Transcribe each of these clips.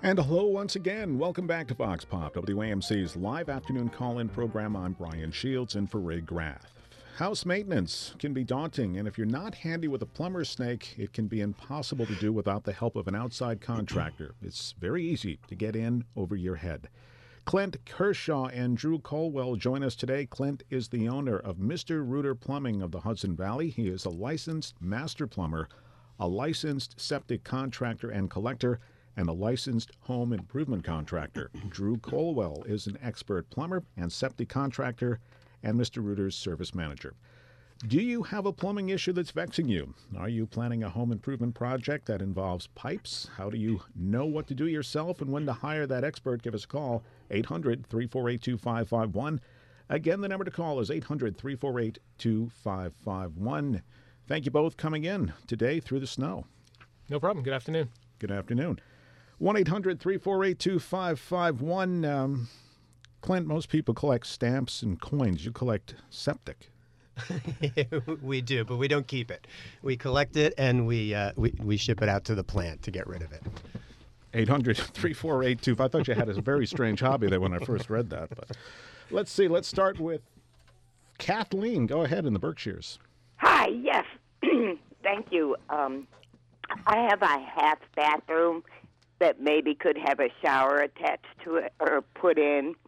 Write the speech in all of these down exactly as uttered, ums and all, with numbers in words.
And hello once again. Welcome back to Vox Pop, W A M C's live afternoon call-in program. I'm Brian Shields in for Ray Graff. House maintenance can be daunting, and if you're not handy with a plumber's snake, it can be impossible to do without the help of an outside contractor. It's very easy to get in over your head. Clint Kershaw and Drew Colwell join us today. Clint is the owner of Mister Rooter Plumbing of the Hudson Valley. He is a licensed master plumber, a licensed septic contractor and collector, and a licensed home improvement contractor. Drew Colwell is an expert plumber and septic contractor and Mister Rooter's service manager. Do you have a plumbing issue that's vexing you? Are you planning a home improvement project that involves pipes? How do you know what to do yourself and when to hire that expert? Give us a call, eight hundred, three four eight, two five five one. Again, the number to call is eight hundred, three four eight, two five five one. Thank you both coming in today through the snow. No problem. Good afternoon. Good afternoon. one eight hundred, three four eight, two five five one. Um, Clint, most people collect stamps and coins. You collect septic. We do, but we don't keep it. We collect it and we, uh, we we ship it out to the plant to get rid of it. eight hundred, three four eight, two. I thought you had a very strange hobby there when I first read that. But let's see. Let's start with Kathleen. Go ahead in the Berkshires. Hi, yes. Thank you. Um, I have a half bathroom that maybe could have a shower attached to it or put in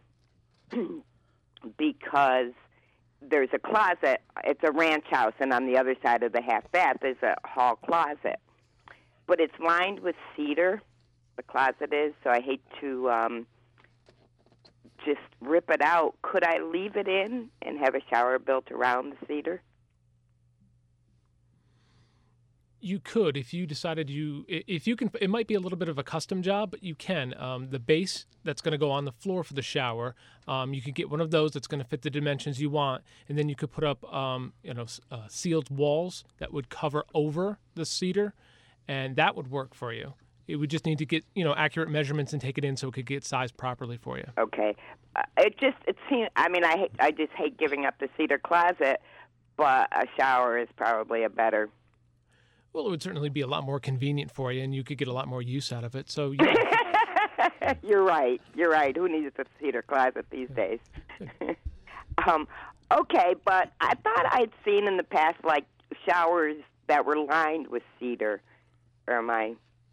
because there's a closet. It's a ranch house, and on the other side of the half bath is a hall closet. But it's lined with cedar, the closet is, so I hate to um, just rip it out. Could I leave it in and have a shower built around the cedar? You could, if you decided you, if you can, it might be a little bit of a custom job, but you can. Um, the base that's going to go on the floor for the shower, um, you could get one of those that's going to fit the dimensions you want, and then you could put up, um, you know, uh, sealed walls that would cover over the cedar, and that would work for you. It would just need to get, you know, accurate measurements and take it in so it could get sized properly for you. Okay. Uh, it just, it seems, I mean, I hate, I just hate giving up the cedar closet, but a shower is probably a better. Well, it would certainly be a lot more convenient for you, and you could get a lot more use out of it. So, yeah. You're right. You're right. Who needs a cedar closet these days? um, okay, but I thought I'd seen in the past, like, showers that were lined with cedar. Or am I?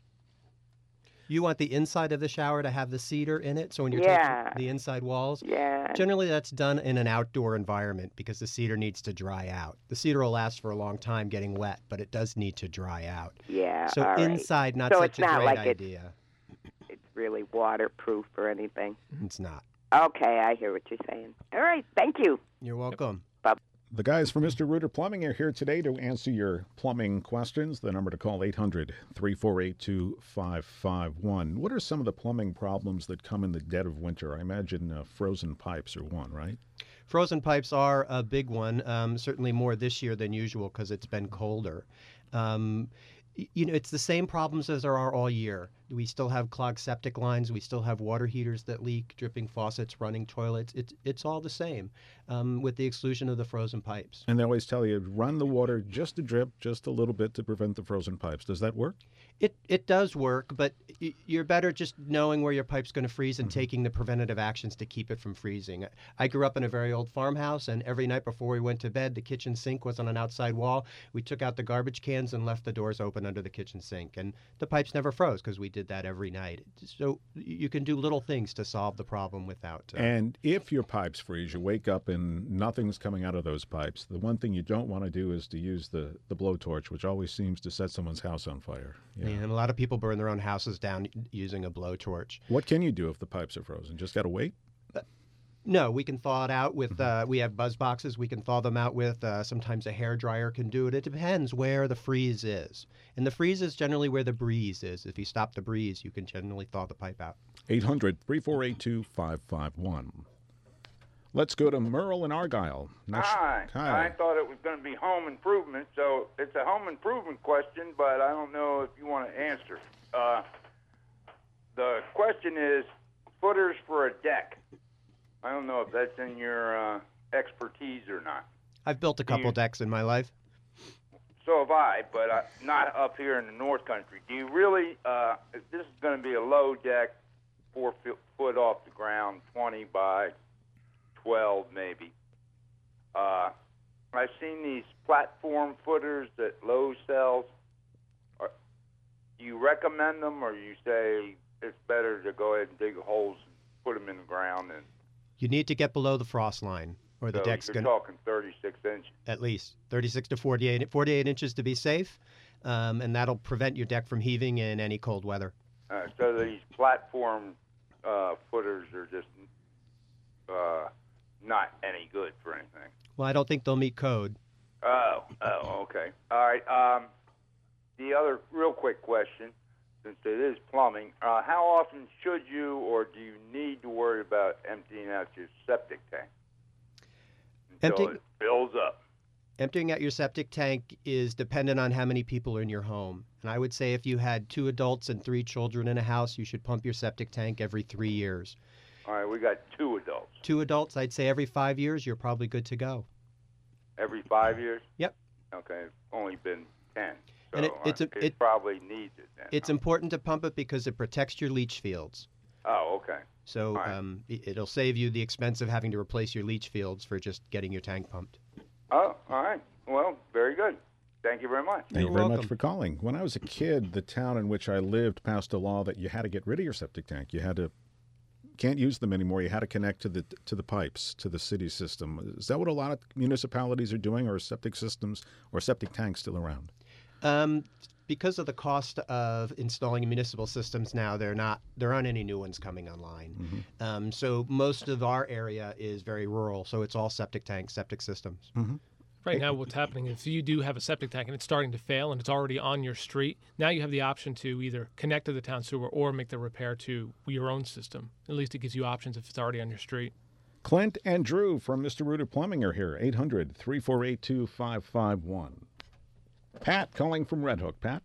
You want the inside of the shower to have the cedar in it, so when you're Yeah. taking the inside walls? Yeah. Generally, that's done in an outdoor environment because the cedar needs to dry out. The cedar will last for a long time getting wet, but it does need to dry out. Yeah, So all right. inside, not So such it's a not great like idea. It's, it's really waterproof or anything. It's not. Okay, I hear what you're saying. All right, thank you. You're welcome. The guys from Mister Rooter Plumbing are here today to answer your plumbing questions. The number to call, eight hundred, three four eight, two five five one. What are some of the plumbing problems that come in the dead of winter? I imagine uh, frozen pipes are one, right? Frozen pipes are a big one, um, certainly more this year than usual because it's been colder. Um, y- you know, it's the same problems as there are all year. We still have clogged septic lines. We still have water heaters that leak, dripping faucets, running toilets. It's it's all the same, um, with the exclusion of the frozen pipes. And they always tell you, run the water just a drip, just a little bit to prevent the frozen pipes. Does that work? It it does work, but y- you're better just knowing where your pipe's going to freeze and Mm-hmm. taking the preventative actions to keep it from freezing. I grew up in a very old farmhouse, and every night before we went to bed, the kitchen sink was on an outside wall. We took out the garbage cans and left the doors open under the kitchen sink, and the pipes never froze because we did that every night. So you can do little things to solve the problem without. Uh, And if your pipes freeze, you wake up and nothing's coming out of those pipes, the one thing you don't want to do is to use the, the blowtorch, which always seems to set someone's house on fire. Yeah. And a lot of people burn their own houses down using a blowtorch. What can you do if the pipes are frozen? Just got to wait? No, we can thaw it out with, uh, we have buzz boxes we can thaw them out with. Uh, sometimes a hair dryer can do it. It depends where the freeze is. And the freeze is generally where the breeze is. If you stop the breeze, you can generally thaw the pipe out. eight hundred, three four eight, two five five one. Let's go to Merle in Argyle. Not sh- Hi. Hi. I thought it was going to be home improvement, so it's a home improvement question, but I don't know if you want to answer. Uh, the question is footers for a deck. I don't know if that's in your uh, expertise or not. I've built a couple you- decks in my life. so have I, but uh, not up here in the North Country. Do you really? Uh, if this is going to be a low deck, four foot foot off the ground, twenty by twelve maybe. Uh, I've seen these platform footers that Lowe's sells. Are, do you recommend them, or you say it's better to go ahead and dig holes and put them in the ground? And You need to get below the frost line, or the so deck's you're going to talking thirty-six inches. at least thirty-six to forty-eight, forty-eight inches to be safe, um, and that'll prevent your deck from heaving in any cold weather. Uh, so these platform uh, footers are just uh, not any good for anything. Well, I don't think they'll meet code. Oh, oh, okay. All right. Um, the other real quick question, since it is plumbing, uh, how often should you or do you need to worry about emptying out your septic tank until Emptying- it fills up? Emptying out your septic tank is dependent on how many people are in your home. And I would say if you had two adults and three children in a house, you should pump your septic tank every three years. All right, we got two adults. Two adults, I'd say every five years, you're probably good to go. Every five years? Yep. Okay, it's only been ten. So And it- it's a- uh, it, it- probably needs it then. It's important to pump it because it protects your leach fields. Oh, okay. So Right. um, it- it'll save you the expense of having to replace your leach fields for just getting your tank pumped. Oh, all right. Well, very good. Thank you very much. Thank You're you very welcome. much for calling. When I was a kid, the town in which I lived passed a law that you had to get rid of your septic tank. You had to can't use them anymore. You had to connect to the to the pipes to the city system. Is that what a lot of municipalities are doing, or are septic systems or septic tanks still around? Um, because of the cost of installing municipal systems now, they're not there aren't any new ones coming online. Mm-hmm. Um, so most of our area is very rural, so it's all septic tanks, septic systems. Mm-hmm. Right now, what's happening if you do have a septic tank and it's starting to fail and it's already on your street, now you have the option to either connect to the town sewer or make the repair to your own system. At least it gives you options if it's already on your street. Clint and Drew from Mister Rooter Plumbing are here. eight hundred, three four eight, two five five one. Pat calling from Red Hook. Pat?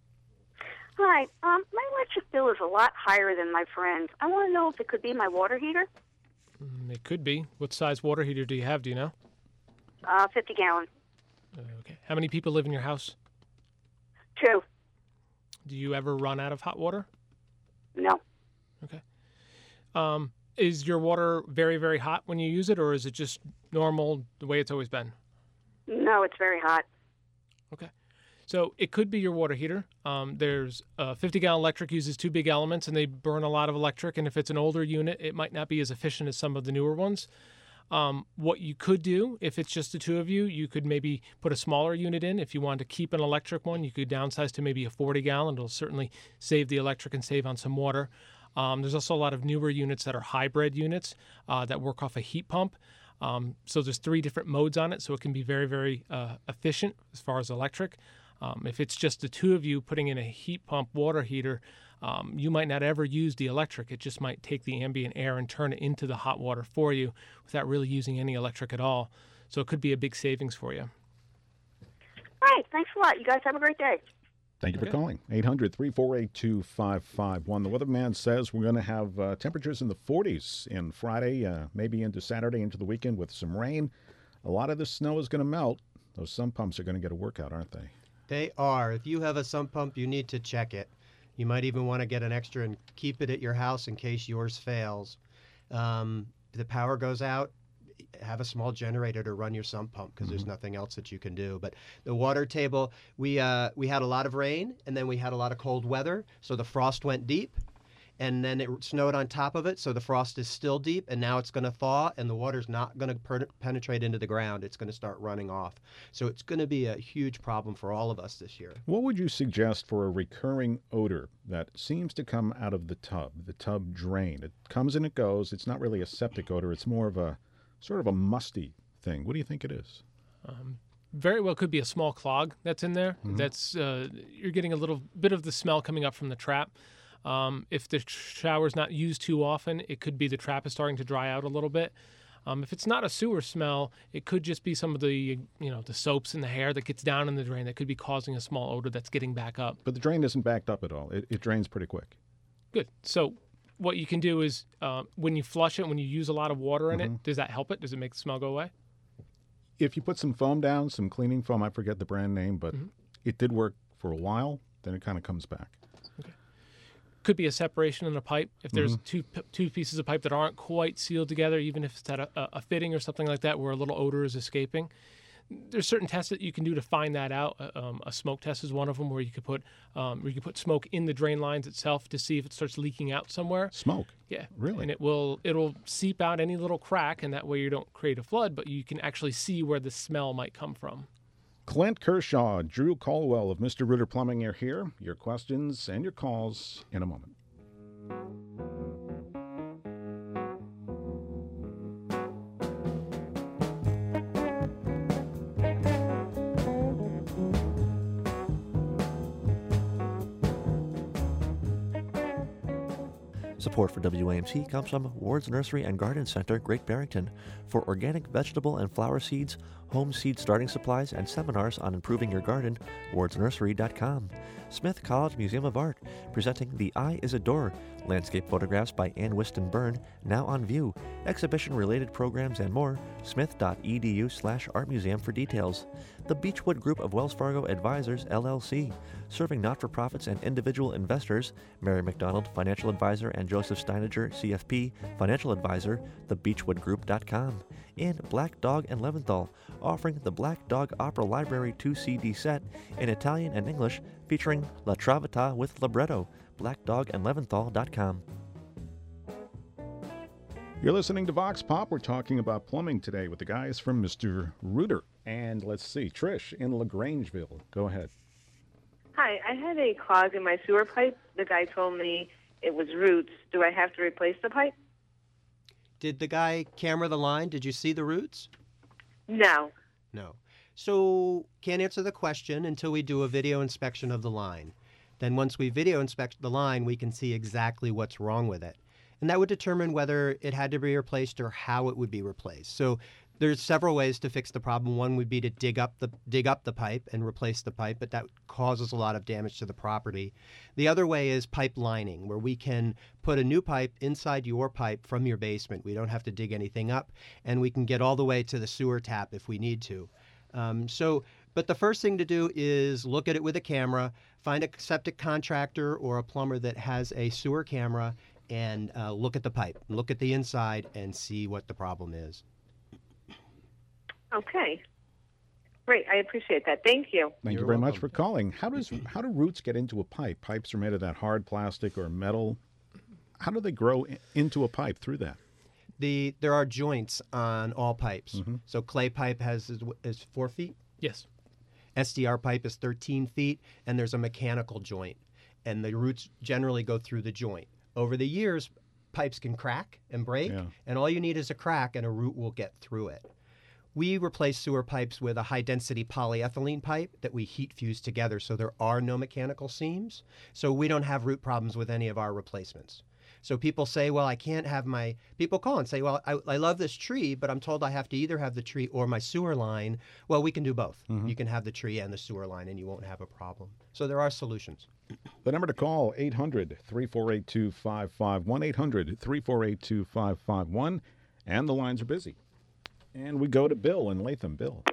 Hi. Um, my electric bill is a lot higher than my friend's. I want to know if it could be my water heater. Mm, It could be. What size water heater do you have? Do you know? Uh, fifty gallon. Uh, okay. How many people live in your house? Two. Do you ever run out of hot water? No. Okay. Um, is your water very, very hot when you use it, or is it just normal the way it's always been? No, it's very hot. Okay. So it could be your water heater. Um, there's a fifty gallon electric uses two big elements and they burn a lot of electric. And if it's an older unit, it might not be as efficient as some of the newer ones. Um, what you could do, if it's just the two of you, you could maybe put a smaller unit in. If you wanted to keep an electric one, you could downsize to maybe a forty gallon. It'll certainly save the electric and save on some water. Um, there's also a lot of newer units that are hybrid units uh, that work off a heat pump. Um, so there's three different modes on it, so it can be very, very uh, efficient as far as electric. Um, if it's just the two of you putting in a heat pump water heater, um, you might not ever use the electric. It just might take the ambient air and turn it into the hot water for you without really using any electric at all. So it could be a big savings for you. All right. Thanks a lot. You guys have a great day. Thank you for Okay. calling. eight hundred, three four eight, two five five one. The weatherman says we're going to have uh, temperatures in the forties in Friday, uh, maybe into Saturday, into the weekend with some rain. A lot of the snow is going to melt. Those sump pumps are going to get a workout, aren't they? They are. If you have a sump pump, you need to check it. You might even want to get an extra and keep it at your house in case yours fails. Um, if the power goes out, have a small generator to run your sump pump because there's nothing else that you can do. But the water table, we uh, we had a lot of rain and then we had a lot of cold weather, so the frost went deep. And then it snowed on top of it, so the frost is still deep, and now it's going to thaw, and the water's not going to per- penetrate into the ground. It's going to start running off. So it's going to be a huge problem for all of us this year. What would you suggest for a recurring odor that seems to come out of the tub, the tub drain? It comes and it goes. It's not really a septic odor. It's more of a sort of a musty thing. What do you think it is? Um, very well could be a small clog that's in there. Mhm. That's uh, you're getting a little bit of the smell coming up from the trap. Um, if the shower's not used too often, it could be the trap is starting to dry out a little bit. Um, if it's not a sewer smell, it could just be some of the you know the soaps in the hair that gets down in the drain that could be causing a small odor that's getting back up. But the drain isn't backed up at all. It, it drains pretty quick. Good. So what you can do is uh, when you flush it, when you use a lot of water in Mhm. it, does that help it? Does it make the smell go away? If you put some foam down, some cleaning foam, I forget the brand name, but mm-hmm. it did work for a while, then it kind of comes back. Okay. Could be a separation in the pipe. If there's mm-hmm. two two pieces of pipe that aren't quite sealed together, even if it's at a, a fitting or something like that where a little odor is escaping, there's certain tests that you can do to find that out. Um, a smoke test is one of them, where you could put um, where you could put smoke in the drain lines itself to see if it starts leaking out somewhere. Smoke? Yeah, really? And it will it'll seep out any little crack, and that way you don't create a flood, but you can actually see where the smell might come from. Clint Kershaw, Drew Caldwell of Mister Rooter Plumbing are here. Your questions and your calls in a moment. Support for W A M C comes from Ward's Nursery and Garden Center, Great Barrington, for organic vegetable and flower seeds, home seed starting supplies, and seminars on improving your garden. wards nursery dot com. Smith College Museum of Art, presenting The Eye is a Door, landscape photographs by Ann Whiston Byrne, now on view. Exhibition-related programs and more, smith dot e d u slash art museum for details. The Beechwood Group of Wells Fargo Advisors, L L C, serving not-for-profits and individual investors. Mary McDonald, financial advisor, and Joseph Steiniger, C F P, financial advisor, the beechwood group dot com. And Black Dog and Leventhal, offering the Black Dog Opera Library two C D set in Italian and English, featuring La Traviata with libretto. black dog and leventhal dot com. You're listening to Vox Pop. We're talking about plumbing today with the guys from Mister Rooter. And let's see, Trish in LaGrangeville. Go ahead. Hi, I had a clog in my sewer pipe. The guy told me it was roots. Do I have to replace the pipe? Did the guy camera the line? Did you see the roots? No. No. So can't answer the question until we do a video inspection of the line. Then once we video inspect the line, we can see exactly what's wrong with it. And that would determine whether it had to be replaced or how it would be replaced. So there's several ways to fix the problem. One would be to dig up the dig up the pipe and replace the pipe, but that causes a lot of damage to the property. The other way is pipe lining, where we can put a new pipe inside your pipe from your basement. We don't have to dig anything up, and we can get all the way to the sewer tap if we need to. Um, so, but the first thing to do is look at it with a camera, find a septic contractor or a plumber that has a sewer camera, and uh, look at the pipe, look at the inside, and see what the problem is. Okay. Great. I appreciate that. Thank you. Thank You're you very welcome. much for calling. How does how do roots get into a pipe? Pipes are made of that hard plastic or metal. How do they grow i- into a pipe through that? The there are joints on all pipes. Mm-hmm. So clay pipe has is, is four feet. Yes. S D R pipe is thirteen feet, and there's a mechanical joint, and the roots generally go through the joint. Over the years, pipes can crack and break, Yeah. and all you need is a crack, and a root will get through it. We replace sewer pipes with a high-density polyethylene pipe that we heat fuse together, so there are no mechanical seams. So we don't have root problems with any of our replacements. So people say, well, I can't have my, people call and say, well, I, I love this tree, but I'm told I have to either have the tree or my sewer line. Well, we can do both. Mm-hmm. You can have the tree and the sewer line, and you won't have a problem. So there are solutions. The number to call, eight hundred, three four eight, two five five one, eight hundred, three four eight, two five five one, and the lines are busy. And we go to Bill in Latham. Bill.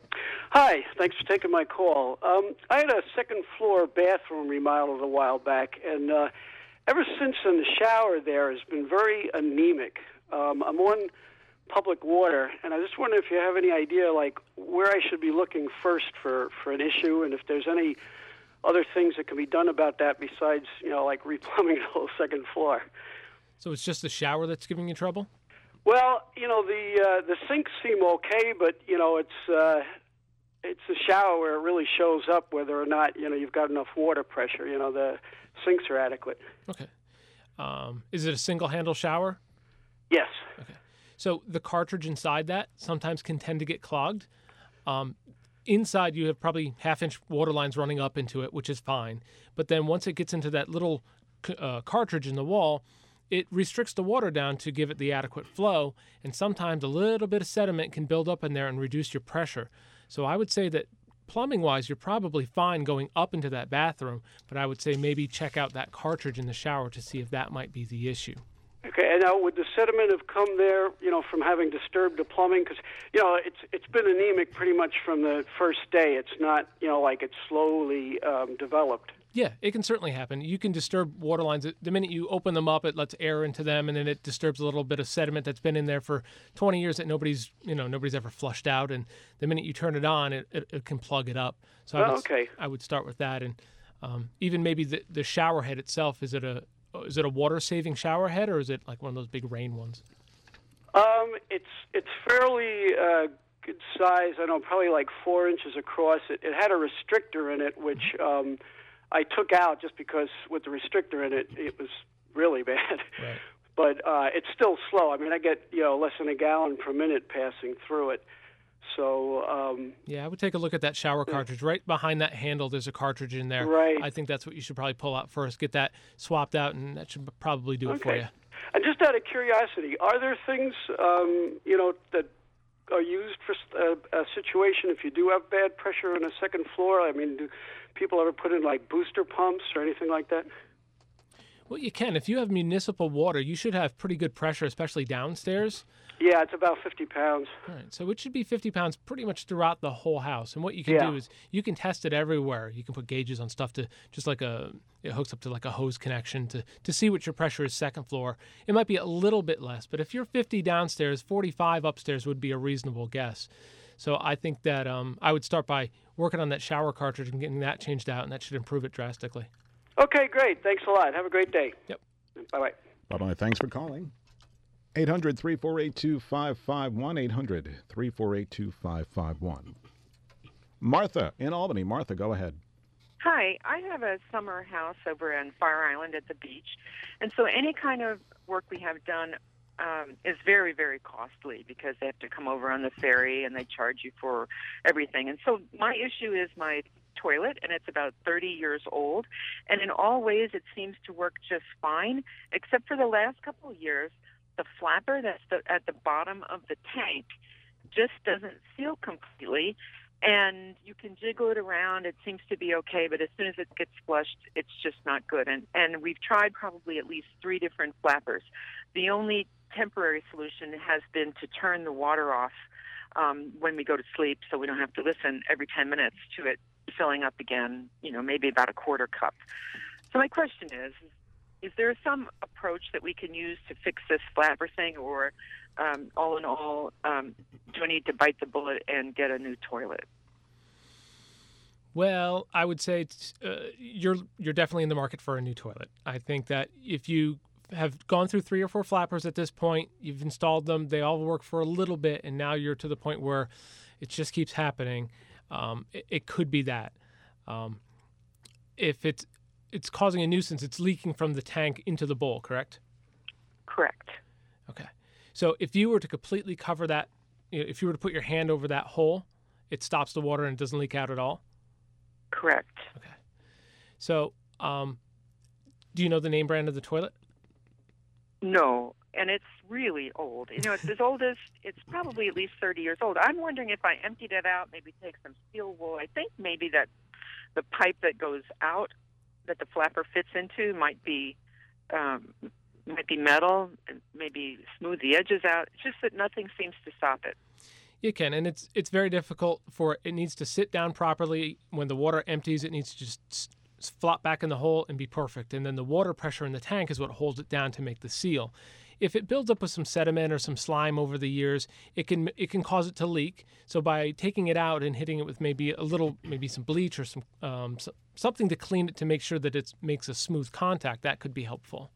Hi, thanks for taking my call. Um, I had a second floor bathroom remodeled a while back, and uh, ever since then, the shower there has been very anemic. Um, I'm on public water, and I just wonder if you have any idea, like, where I should be looking first for, for an issue, and if there's any other things that can be done about that besides, you know, like replumbing the whole second floor. So it's just the shower that's giving you trouble? Well, you know, the uh, the sinks seem okay, but, you know, it's uh, it's the shower where it really shows up whether or not, you know, you've got enough water pressure. You know, the sinks are adequate. Okay. Um, is it a single handle shower? Yes. Okay. So the cartridge inside that sometimes can tend to get clogged. Um, inside you have probably half inch water lines running up into it, which is fine. But then once it gets into that little uh, cartridge in the wall, it restricts the water down to give it the adequate flow, and sometimes a little bit of sediment can build up in there and reduce your pressure. So I would say that plumbing-wise, you're probably fine going up into that bathroom, but I would say maybe check out that cartridge in the shower to see if that might be the issue. Okay, and now would the sediment have come there, you know, from having disturbed the plumbing? Because, you know, it's it's been anemic pretty much from the first day. It's not, you know, like it's slowly um, developed. Yeah, it can certainly happen. You can disturb water lines. The minute you open them up, it lets air into them, and then it disturbs a little bit of sediment that's been in there for twenty years that nobody's, you know, nobody's ever flushed out. And the minute you turn it on, it, it, it can plug it up. So I Oh, would, okay. I would start with that, and um, even maybe the the shower head itself. Is it a is it a water saving shower head, or is it like one of those big rain ones? Um, it's it's fairly uh, good size. I don't know, probably like four inches across. It, it had a restrictor in it, which um, I took out just because with the restrictor in it, it was really bad. Right. But uh, it's still slow. I mean, I get, you know, less than a gallon per minute passing through it. So um, Yeah, I would take a look at that shower cartridge. Right behind that handle, there's a cartridge in there. Right. I think that's what you should probably pull out first. Get that swapped out, and that should probably do it for Okay. you. And just out of curiosity, are there things, um, you know, that are used for a, a situation if you do have bad pressure on a second floor? I mean, do people ever put in like booster pumps or anything like that? Well, you can. If you have municipal water, you should have pretty good pressure, especially downstairs. Yeah, it's about fifty pounds. All right, so it should be fifty pounds pretty much throughout the whole house. And what you can Yeah. do is you can test it everywhere. You can put gauges on stuff to just like a, it hooks up to like a hose connection to, to see what your pressure is second floor. It might be a little bit less, but if you're fifty downstairs, forty-five upstairs would be a reasonable guess. So I think that um, I would start by working on that shower cartridge and getting that changed out, and that should improve it drastically. Okay, great. Thanks a lot. Have a great day. Yep. Bye-bye. Bye-bye. Thanks for calling. eight hundred, three four eight, two five five one, eight hundred, three four eight, two five five one. Martha in Albany. Martha, go ahead. Hi, I have a summer house over on Fire Island at the beach, and so any kind of work we have done um, is very, very costly because they have to come over on the ferry and they charge you for everything. And so my issue is my toilet, and it's about thirty years old, and in all ways it seems to work just fine, except for the last couple of years. The flapper that's the, at the bottom of the tank just doesn't seal completely, and you can jiggle it around. It seems to be okay, but as soon as it gets flushed, it's just not good. And, and we've tried probably at least three different flappers. The only temporary solution has been to turn the water off um, when we go to sleep so we don't have to listen every ten minutes to it filling up again, you know, maybe about a quarter cup. So my question is, is there some approach that we can use to fix this flapper thing, or um, all in all, um, do I need to bite the bullet and get a new toilet? Well, I would say it's, uh, you're you're definitely in the market for a new toilet. I think that if you have gone through three or four flappers at this point, you've installed them, they all work for a little bit, and now you're to the point where it just keeps happening. Um, it, it could be that. Um, if it's it's causing a nuisance, it's leaking from the tank into the bowl, correct? Correct. Okay. So if you were to completely cover that, you know, if you were to put your hand over that hole, it stops the water and it doesn't leak out at all? Correct. Okay. So um, do you know the name brand of the toilet? No, and it's really old. You know, it's as old as, it's probably at least thirty years old. I'm wondering if I emptied it out, maybe take some steel wool. I think maybe that the pipe that goes out that the flapper fits into might be um, might be metal, and maybe smooth the edges out. It's just that nothing seems to stop it. You can, and it's it's very difficult for it needs to sit down properly. When the water empties, it needs to just s- flop back in the hole and be perfect. And then the water pressure in the tank is what holds it down to make the seal. If it builds up with some sediment or some slime over the years, it can it can cause it to leak. So by taking it out and hitting it with maybe a little, maybe some bleach or some um, so, something to clean it to make sure that it makes a smooth contact, that could be helpful.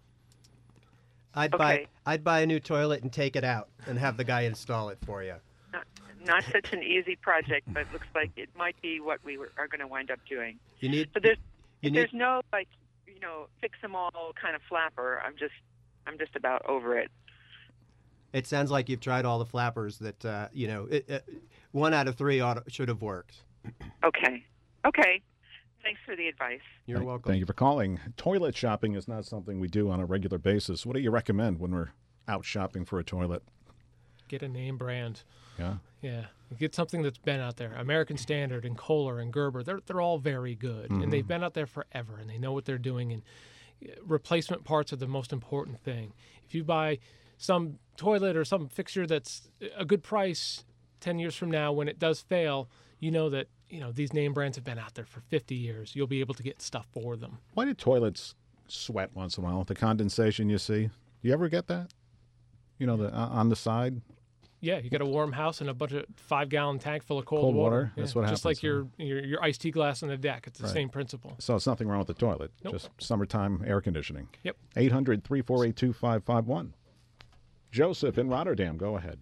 I'd Okay. buy I'd buy a new toilet and take it out and have the guy install it for you. Not, not such an easy project, but it looks like it might be what we were, are going to wind up doing. You need But there's you if need there's no like you know fix them all kind of flapper. I'm just I'm just about over it. It sounds like you've tried all the flappers that uh, you know. It, it, one out of three ought to, should have worked. Okay. Okay. Thanks for the advice. You're Thank- welcome. Thank you for calling. Toilet shopping is not something we do on a regular basis. What do you recommend when we're out shopping for a toilet? Get a name brand. Yeah. Yeah, get something that's been out there. American Standard and Kohler and Gerber, they're they're all very good, Mhm. and they've been out there forever, and they know what they're doing. And replacement parts are the most important thing. If you buy some toilet or some fixture that's a good price, ten years from now when it does fail, you know that you know these name brands have been out there for fifty years. You'll be able to get stuff for them. Why do toilets sweat once in a while? The condensation you see. You ever get that? You know, the uh, on the side. Yeah, you got a warm house and a bunch of five-gallon tank full of cold, Cold water. water. That's Yeah, what just happens. like your, your your iced tea glass on the deck. It's the Right. same principle. So it's nothing wrong with the toilet. Nope. Just summertime air conditioning. Yep. eight hundred, three four eight, two five five one. Joseph in Rotterdam, go ahead.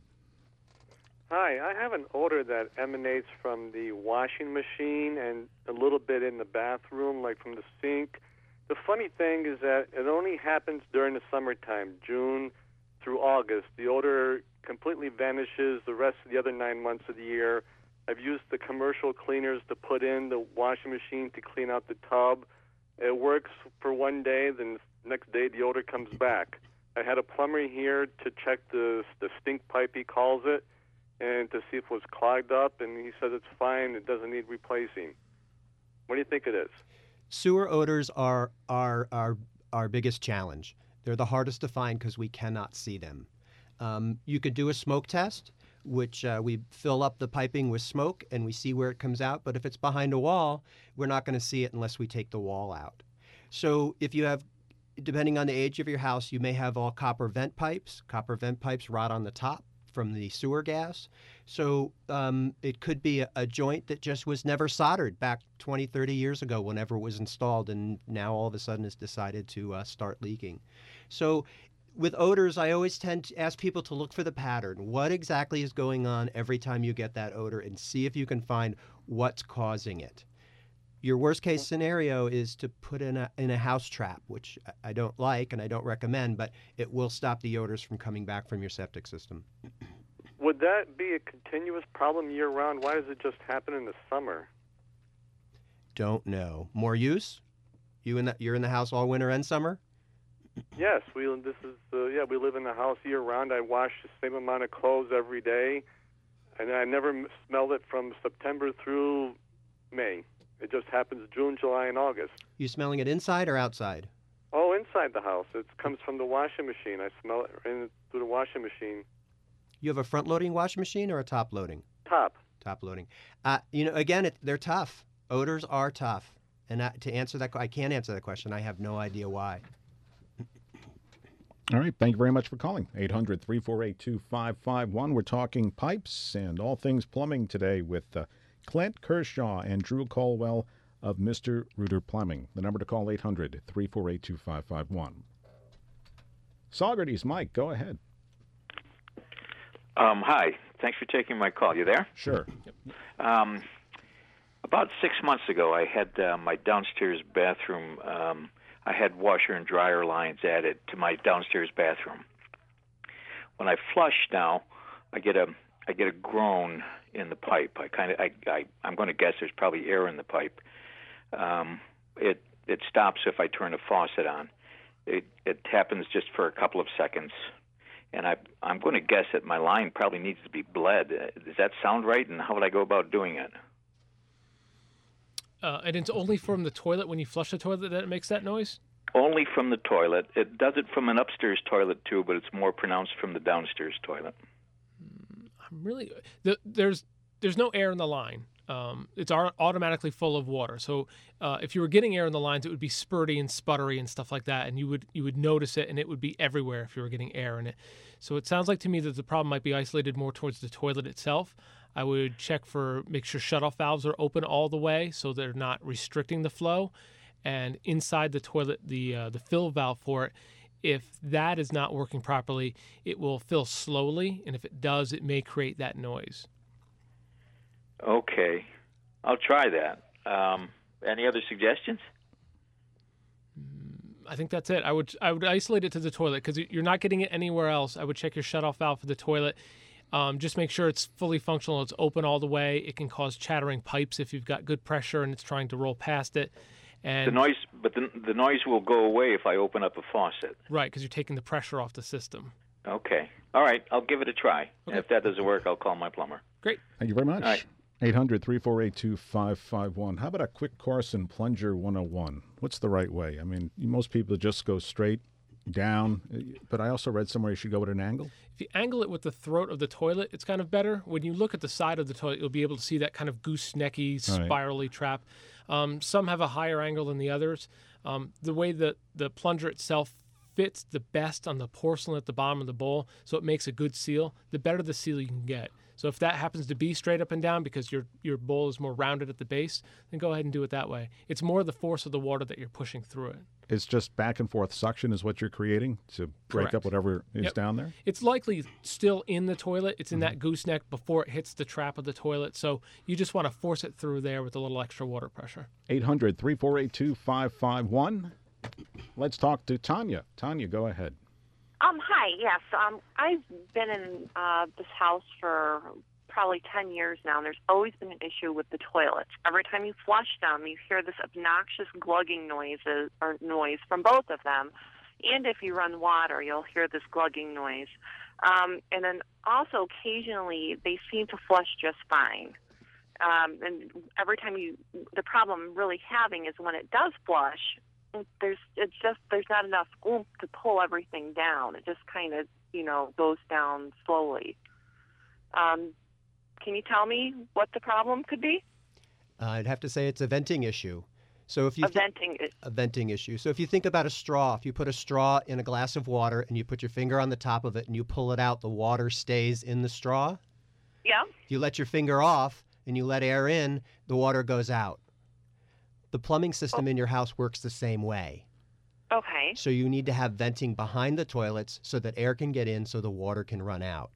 Hi, I have an odor that emanates from the washing machine and a little bit in the bathroom, like from the sink. The funny thing is that it only happens during the summertime, June through August. The odor completely vanishes the rest of the other nine months of the year. I've used the commercial cleaners to put in the washing machine to clean out the tub. It works for one day, then the next day the odor comes back. I had a plumber here to check the the stink pipe, he calls it, and to see if it was clogged up, and he says it's fine, it doesn't need replacing. What do you think it is? Sewer odors are our, our, our biggest challenge. They're the hardest to find because we cannot see them. Um, you could do a smoke test, which uh, we fill up the piping with smoke and we see where it comes out. But if it's behind a wall, we're not going to see it unless we take the wall out. So if you have, depending on the age of your house, you may have all copper vent pipes. Copper vent pipes rot on the top from the sewer gas. So um, it could be a, a joint that just was never soldered back twenty, thirty years ago whenever it was installed, and now all of a sudden it's decided to uh, start leaking. So with odors, I always tend to ask people to look for the pattern. What exactly is going on every time you get that odor, and see if you can find what's causing it. Your worst case scenario is to put in a in a house trap, which I don't like and I don't recommend, but it will stop the odors from coming back from your septic system. Would that be a continuous problem year-round? Why does it just happen in the summer? Don't know. More use? You in the, you're in the house all winter and summer? Yes, we. This is uh, yeah. We live in the house year-round. I wash the same amount of clothes every day, and I never m- smelled it from September through May. It just happens June, July, and August. You smelling it inside or outside? Oh, inside the house. It comes from the washing machine. I smell it in through the washing machine. You have a front-loading washing machine or a top-loading? Top. Top-loading. Uh, you know, again, it, they're tough. Odors are tough. And I, to answer that, I can't answer that question. I have no idea why. All right. Thank you very much for calling. eight hundred, three four eight, two five five one. We're talking pipes and all things plumbing today with uh, Clint Kershaw and Drew Colwell of Mister Rooter Plumbing. The number to call, eight hundred, three four eight, two five five one. Saugerties, Mike, go ahead. Um, hi. Thanks for taking my call. You there? Sure. Um, about six months ago, I had uh, my downstairs bathroom, um, I had washer and dryer lines added to my downstairs bathroom. When I flush now, I get a I get a groan in the pipe. I kind of I, I I'm going to guess there's probably air in the pipe. Um, it it stops if I turn the faucet on. It it happens just for a couple of seconds, and I I'm going to guess that my line probably needs to be bled. Uh, Does that sound right? And how would I go about doing it? Uh, and it's only from the toilet when you flush the toilet that it makes that noise? Only from the toilet. It does it from an upstairs toilet too, but it's more pronounced from the downstairs toilet. I'm really the, there's there's no air in the line. Um, it's au- automatically full of water. So uh, if you were getting air in the lines, it would be spurty and sputtery and stuff like that, and you would you would notice it, and it would be everywhere if you were getting air in it. So it sounds like to me that the problem might be isolated more towards the toilet itself. I would check for make sure shutoff valves are open all the way so they're not restricting the flow, and inside the toilet the uh, the fill valve for it. If that is not working properly, it will fill slowly, and if it does, it may create that noise. Okay, I'll try that. Um, any other suggestions? I think that's it. I would I would isolate it to the toilet because you're not getting it anywhere else. I would check your shutoff valve for the toilet. Um, just make sure it's fully functional. It's open all the way. It can cause chattering pipes if you've got good pressure and it's trying to roll past it. And the noise, but the, the noise will go away if I open up a faucet. Right, because you're taking the pressure off the system. Okay. All right, I'll give it a try. Okay. If that doesn't work, I'll call my plumber. Great. Thank you very much. All right. eight hundred, three four eight, two five five one. How about a quick course in Plunger one oh one? What's the right way? I mean, most people just go straight down, but I also read somewhere you should go at an angle. If you angle it with the throat of the toilet, it's kind of better. When you look at the side of the toilet, you'll be able to see that kind of goosenecky, Right. spirally trap. Um, some have a higher angle than the others. Um, the way that the plunger itself fits the best on the porcelain at the bottom of the bowl, so it makes a good seal, the better the seal you can get. So if that happens to be straight up and down because your your bowl is more rounded at the base, then go ahead and do it that way. It's more the force of the water that you're pushing through it. It's just back and forth suction is what you're creating to break Correct. up whatever is Yep. down there? It's likely still in the toilet. It's in that gooseneck before it hits the trap of the toilet. So you just want to force it through there with a little extra water pressure. eight hundred, three four eight, two five five one. Let's talk to Tanya. Tanya, go ahead. Um, hi, yes. Um, I've been in uh, this house for probably ten years now, and there's always been an issue with the toilets. Every time you flush them, you hear this obnoxious glugging noises or noise from both of them. And if you run water, you'll hear this glugging noise. Um, and then also occasionally they seem to flush just fine. Um, and every time you, the problem I'm really having is when it does flush, there's it's just there's not enough oomph to pull everything down. It just kind of you know goes down slowly. Um, can you tell me what the problem could be? Uh, I'd have to say it's a venting issue. So if you A thi- venting i- a venting issue. So if you think about a straw, if you put a straw in a glass of water and you put your finger on the top of it and you pull it out, the water stays in the straw. Yeah. If you let your finger off and you let air in, the water goes out. The plumbing system in your house works the same way. Okay. So you need to have venting behind the toilets so that air can get in so the water can run out.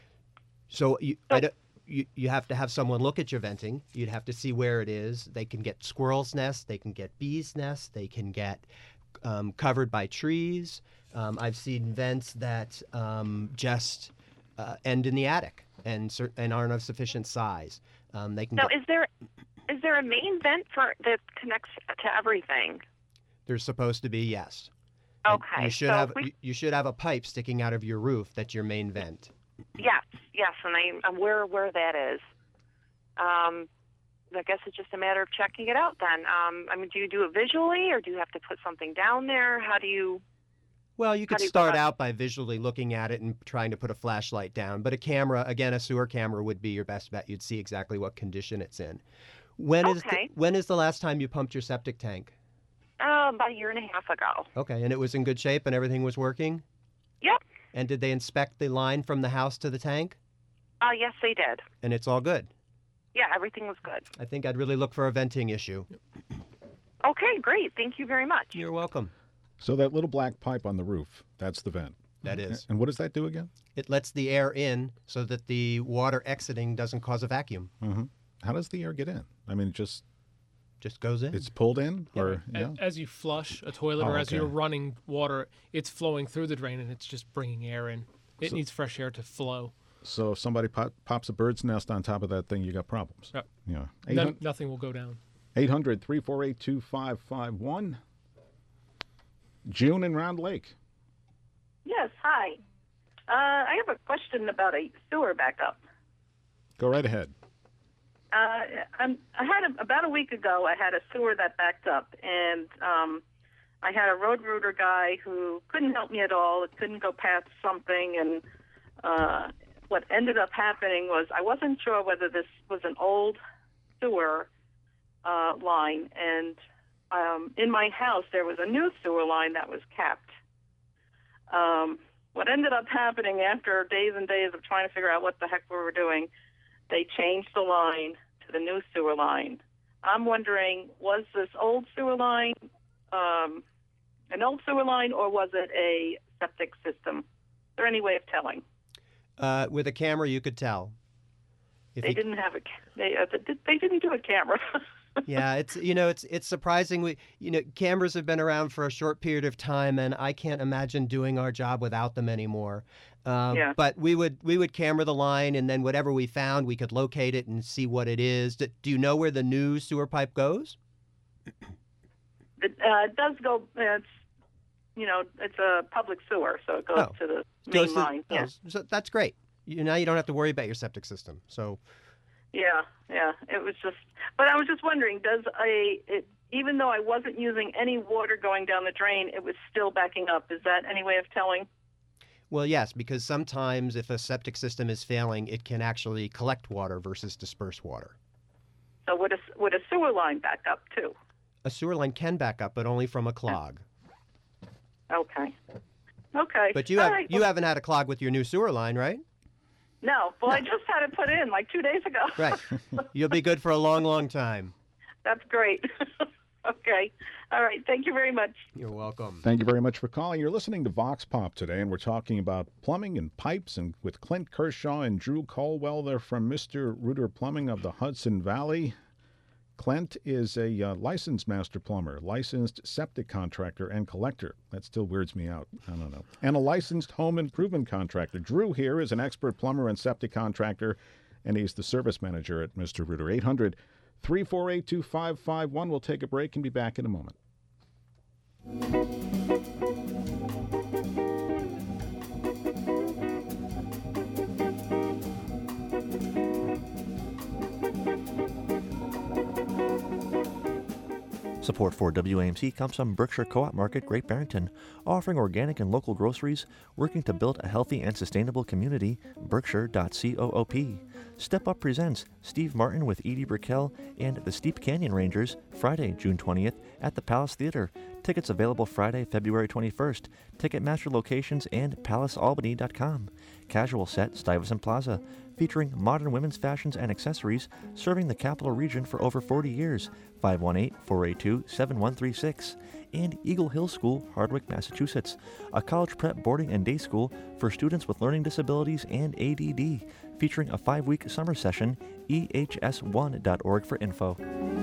So you, I don't, you, you have to have someone look at your venting. You'd have to see where it is. They can get squirrels' nests. They can get bees' nests. They can get um, covered by trees. Um, I've seen vents that um, just uh, end in the attic and, cer- and aren't of sufficient size. Um, they can Now, get, is there is there a main vent for that connects to everything? They're supposed to be, yes. And Okay. You should so have we- you, you should have a pipe sticking out of your roof that's your main vent. Yes, yes, and I, I'm aware where that is. Um, I guess it's just a matter of checking it out then. Um, I mean, do you do it visually, or do you have to put something down there? How do you? Well, you How could do you go start about- out by visually looking at it and trying to put a flashlight down. But a camera, again, a sewer camera would be your best bet. You'd see exactly what condition it's in. When is Okay. the, when is the last time you pumped your septic tank? Uh, about a year and a half ago. Okay, and it was in good shape and everything was working? Yep. And did they inspect the line from the house to the tank? Uh, yes, they did. And it's all good. Yeah, everything was good. I think I'd really look for a venting issue. Okay, great. Thank you very much. You're welcome. So that little black pipe on the roof, that's the vent. That is. And what does that do again? It lets the air in so that the water exiting doesn't cause a vacuum. Mm-hmm. How does the air get in? I mean, it just just goes in. It's pulled in, or A- yeah. As you flush a toilet Oh, or as okay. you're running water, it's flowing through the drain and it's just bringing air in. It So- needs fresh air to flow. So if somebody pop, pops a bird's nest on top of that thing, you got problems. Yep. Yeah. None, nothing will go down. eight hundred, three four eight, two five five one. June in Round Lake. Yes, hi. Uh, I have a question about a sewer backup. Go right ahead. Uh, I'm, I had a, about a week ago. I had a sewer that backed up, and um, I had a road router guy who couldn't help me at all. It couldn't go past something, and uh, what ended up happening was I wasn't sure whether this was an old sewer uh, line, and um, in my house there was a new sewer line that was capped. Um, what ended up happening after days and days of trying to figure out what the heck we were doing, they changed the line to the new sewer line. I'm wondering, was this old sewer line um, an old sewer line, or was it a septic system? Is there any way of telling? Uh, with a camera, you could tell. If They you- didn't have a. ca- They uh, they- they didn't do a camera. yeah, it's you know it's it's surprising. We you know cameras have been around for a short period of time, and I can't imagine doing our job without them anymore. Uh, Yeah. But we would we would camera the line, and then whatever we found, we could locate it and see what it is. Do, do you know where the new sewer pipe goes? It uh, it does go. Uh, it's you know it's a public sewer, so it goes Oh. to the Goes main to- line. oh, Yeah. so that's great. You now you don't have to worry about your septic system. So Yeah, yeah. It was just, but I was just wondering, does a, it, even though I wasn't using any water going down the drain, it was still backing up. Is that any way of telling? Well, yes, because sometimes if a septic system is failing, it can actually collect water versus disperse water. So would a, would a sewer line back up too? A sewer line can back up, but only from a clog. Okay. Okay. But you All have right. you Well, haven't had a clog with your new sewer line, right? No. Well, I just had it put in like two days ago. Right. You'll be good for a long, long time. That's great. Okay. All right. Thank you very much. You're welcome. Thank you very much for calling. You're listening to Vox Pop today, and we're talking about plumbing and pipes, and with Clint Kershaw and Drew Colwell. They're from Mister Reuter Plumbing of the Hudson Valley. Clint is a uh, licensed master plumber, licensed septic contractor and collector. That still weirds me out. I don't know. And a licensed home improvement contractor. Drew here is an expert plumber and septic contractor, and he's the service manager at Mister Reuter. eight hundred, three four eight, two five five one. We'll take a break and be back in a moment. Support for W A M C comes from Berkshire Co-op Market, Great Barrington, offering organic and local groceries, working to build a healthy and sustainable community. Berkshire dot coop. Step Up presents Steve Martin with Edie Brickell and the Steep Canyon Rangers, Friday, June twentieth, at the Palace Theater. Tickets available Friday, February twenty-first. Ticketmaster locations and palace albany dot com. Casual set, Stuyvesant Plaza, featuring modern women's fashions and accessories, serving the capital region for over forty years. five one eight, four eight two, seven one three six. And Eagle Hill School, Hardwick, Massachusetts, a college prep boarding and day school for students with learning disabilities and A D D, featuring a five-week summer session. E H S one dot org for info.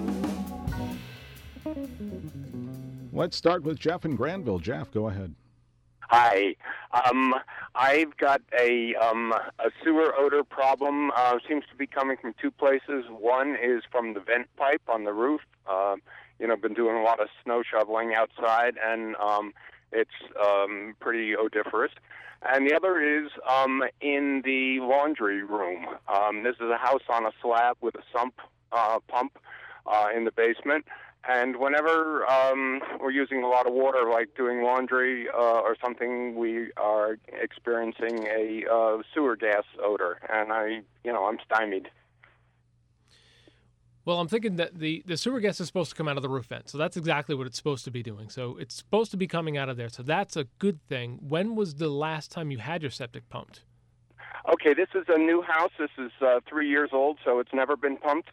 Let's start with Jeff in Granville. Jeff, go ahead. Hi. Um, I've got a um, a sewer odor problem. Uh, seems to be coming from two places. One is from the vent pipe on the roof. Uh, you know, been doing a lot of snow shoveling outside, and um, it's um, pretty odoriferous. And the other is um, in the laundry room. Um, this is a house on a slab with a sump uh, pump uh, in the basement. And whenever um, we're using a lot of water, like doing laundry uh, or something, we are experiencing a uh, sewer gas odor, and I, you know, I'm stymied. Well, I'm thinking that the, the sewer gas is supposed to come out of the roof vent, so that's exactly what it's supposed to be doing. So it's supposed to be coming out of there, so that's a good thing. When was the last time you had your septic pumped? Okay, this is a new house. This is uh, three years old, so it's never been pumped.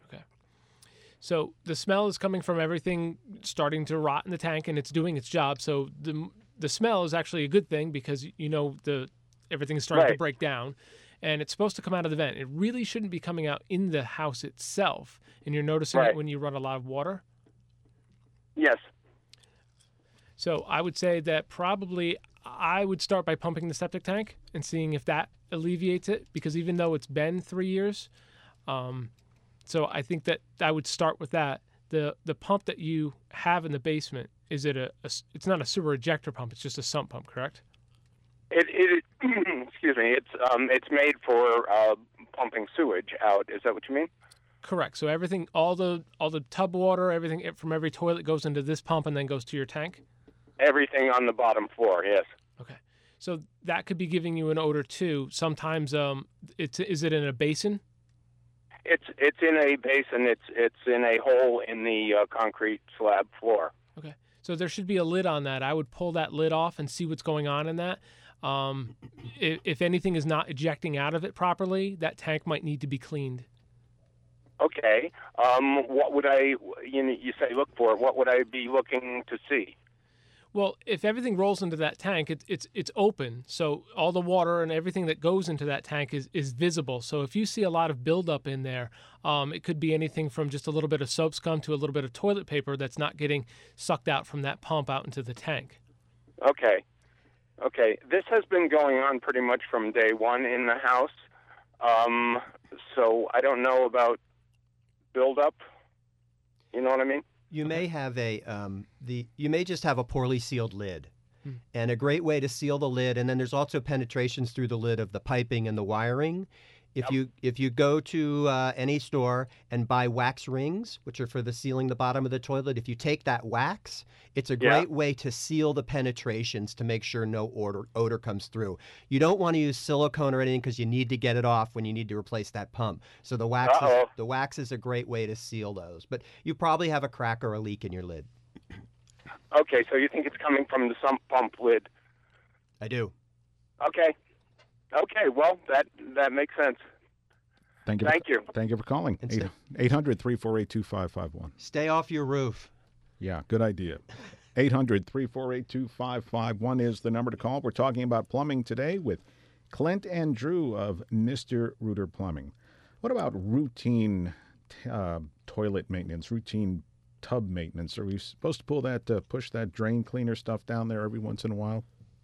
So the smell is coming from everything starting to rot in the tank, and it's doing its job. So the the smell is actually a good thing because you know the everything is starting Right. to break down, and it's supposed to come out of the vent. It really shouldn't be coming out in the house itself. And you're noticing Right. it when you run a lot of water. Yes. So I would say that probably I would start by pumping the septic tank and seeing if that alleviates it, because even though it's been three years. Um, So I think that I would start with that. The the pump that you have in the basement, is it a, a s- it's not a sewer ejector pump, it's just a sump pump, correct? It, it excuse me. It's um, it's made for uh, pumping sewage out. Is that what you mean? Correct. So everything, all the all the tub water, everything from every toilet goes into this pump and then goes to your tank? Everything on the bottom floor. Yes. Okay. So that could be giving you an odor too. Sometimes um, it's is it in a basin? It's it's in a basin. It's it's in a hole in the uh, concrete slab floor. Okay. So there should be a lid on that. I would pull that lid off and see what's going on in that. Um, if, if anything is not ejecting out of it properly, that tank might need to be cleaned. Okay. Um, what would I? You know, you say look for. What would I be looking to see? Well, if everything rolls into that tank, it, it's it's open, so all the water and everything that goes into that tank is, is visible. So if you see a lot of buildup in there, um, it could be anything from just a little bit of soap scum to a little bit of toilet paper that's not getting sucked out from that pump out into the tank. Okay. Okay. This has been going on pretty much from day one in the house. Um, so I don't know about buildup. You know what I mean? You may have a um, the you may just have a poorly sealed lid, Hmm. and a great way to seal the lid. And then there's also penetrations through the lid of the piping and the wiring. If Yep. you if you go to uh, any store and buy wax rings, which are for the sealing the bottom of the toilet, if you take that wax, it's a Yeah. great way to seal the penetrations to make sure no odor, odor comes through. You don't want to use silicone or anything because you need to get it off when you need to replace that pump. So the wax is, Uh-oh. the wax is a great way to seal those. But you probably have a crack or a leak in your lid. Okay, so you think it's coming from the sump pump lid? I do. Okay. Okay, well, that that makes sense. Thank you. Thank for, you. Thank you for calling. eight hundred, three four eight, two five five one. Stay off your roof. Yeah, good idea. eight hundred, three four eight, two five five one is the number to call. We're talking about plumbing today with Clint and Drew of Mister Rooter Plumbing. What about routine uh, toilet maintenance, routine tub maintenance? Are we supposed to pull that, uh, push that drain cleaner stuff down there every once in a while?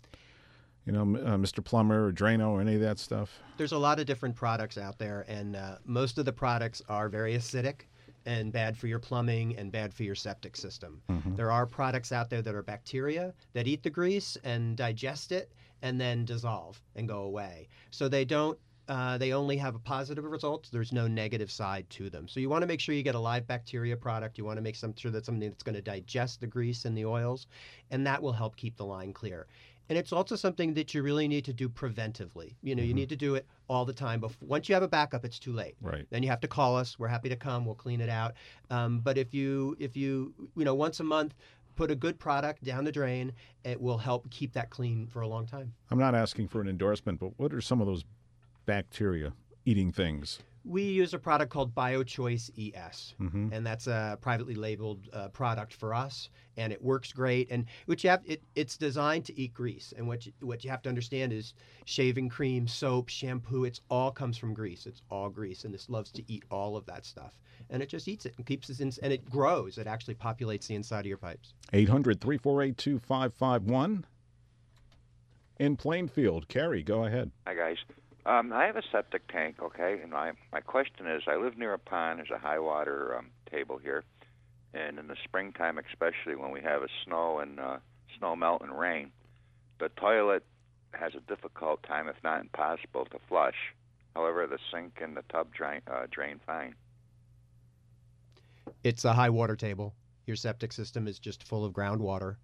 You know, uh, Mister Plumber or Drano or any of that stuff? There's a lot of different products out there, and uh, most of the products are very acidic and bad for your plumbing and bad for your septic system. Mhm. There are products out there that are bacteria that eat the grease and digest it and then dissolve and go away. So they don't Uh, they only have a positive result. There's no negative side to them. So you want to make sure you get a live bacteria product. You want to make some, sure that's something that's going to digest the grease and the oils, and that will help keep the line clear. And it's also something that you really need to do preventively. You know, you need to do it all the time. Before, once you have a backup, it's too late. Right. Then you have to call us. We're happy to come. We'll clean it out. Um, but if you, if you, you know, once a month, put a good product down the drain, it will help keep that clean for a long time. I'm not asking for an endorsement, but what are some of those bacteria eating things? We use a product called BioChoice E S, Mhm. and that's a privately labeled uh, product for us, and it works great. And which you have, it, it's designed to eat grease, and what you, what you have to understand is shaving cream, soap, shampoo, it's all comes from grease. It's all grease, and this loves to eat all of that stuff, and it just eats it and keeps it in, and it grows. It actually populates the inside of your pipes. eight hundred, three four eight, two five five one. In Plainfield, Carrie, go ahead. Hi, guys. Um, I have a septic tank, okay, and my, my question is, I live near a pond. There's a high water um, table here, and in the springtime, especially when we have a snow and uh, snow melt and rain, the toilet has a difficult time, if not impossible, to flush. However, the sink and the tub drain, uh, drain fine. It's a high water table. Your septic system is just full of groundwater.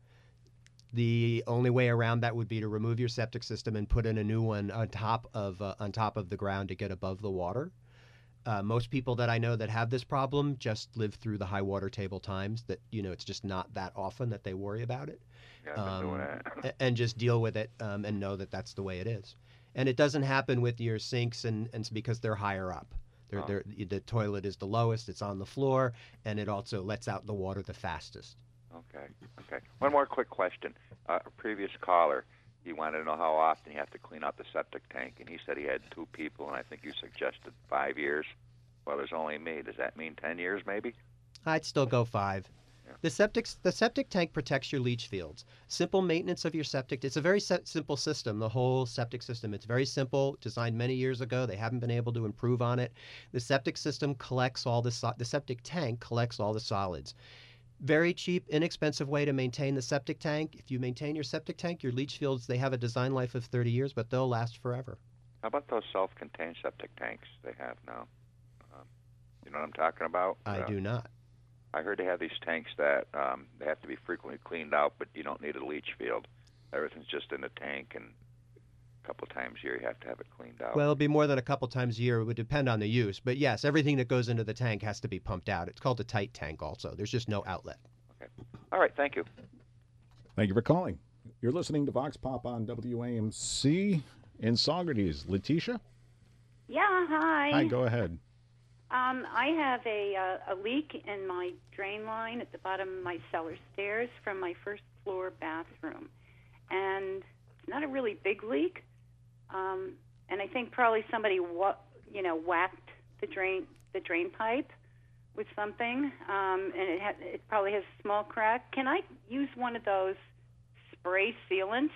The only way around that would be to remove your septic system and put in a new one on top of uh, on top of the ground to get above the water. Uh, most people that I know that have this problem just live through the high water table times. That you know, it's just not that often that they worry about it, Yeah, I've been doing um, that. a- and just deal with it um, and know that that's the way it is. And it doesn't happen with your sinks and, and it's because they're higher up. They're, Oh. they're, the toilet is the lowest. It's on the floor, and it also lets out the water the fastest. Okay, okay. One more quick question. Uh, a previous caller, he wanted to know how often you have to clean out the septic tank, and he said he had two people, and I think you suggested five years. Well, there's only me. Does that mean ten years, maybe? I'd still go five. The septic the septic tank protects your leach fields. Simple maintenance of your septic. It's a very se- simple system. The whole septic system. It's very simple. Designed many years ago. They haven't been able to improve on it. The septic system collects all the so- the septic tank collects all the solids. Very cheap, inexpensive way to maintain the septic tank. If you maintain your septic tank, your leach fields, they have a design life of thirty years, but they'll last forever. How about those self-contained septic tanks they have now? Um, you know what I'm talking about? I Uh, do not. I heard they have these tanks that um, they have to be frequently cleaned out, but you don't need a leach field. Everything's just in the tank, and a couple times a year you have to have it cleaned out. Well, it'll be more than a couple times a year. It would depend on the use. But yes, everything that goes into the tank has to be pumped out. It's called a tight tank also. There's just no outlet. All right, thank you. Thank you for calling. You're listening to Vox Pop on W A M C in Saugerties. Letitia? Yeah, hi. Hi, go ahead. Um, I have a, uh, a leak in my drain line at the bottom of my cellar stairs from my first floor bathroom. And it's not a really big leak. Um, and I think probably somebody, wa- you know, whacked the drain the drain pipe with something. Um, and it, ha- it probably has a small crack. Can I use one of those spray sealants